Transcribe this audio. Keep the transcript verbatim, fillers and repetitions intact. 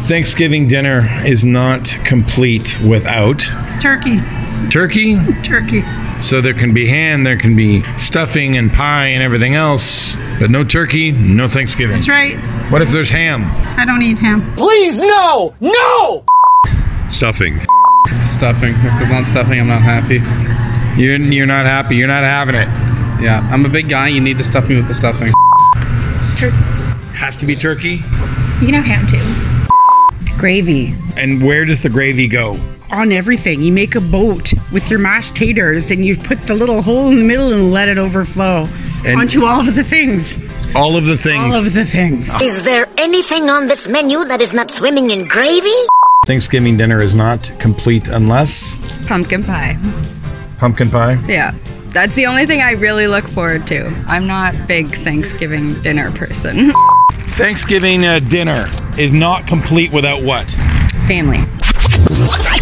Thanksgiving dinner is not complete without Turkey. turkey. Turkey. So there can be ham, there can be stuffing and pie and everything else, but no turkey, no Thanksgiving. That's right. What if there's ham? I don't eat ham. Please, no! No! Stuffing. Stuffing. If there's not stuffing, I'm not happy. You're, you're not happy. You're not having it. Yeah, I'm a big guy. You need to stuff me with the stuffing. Turkey. Has to be turkey. You can have ham too. Gravy. And where does the gravy go? On everything. You make a boat with your mashed taters and you put the little hole in the middle and let it overflow And- onto all of the things. All of the things. All of the things. Is there anything on this menu that is not swimming in gravy? Thanksgiving dinner is not complete unless Pumpkin pie. pumpkin pie. Yeah. That's the only thing I really look forward to. I'm not a big Thanksgiving dinner person. Thanksgiving uh, dinner is not complete without what? Family.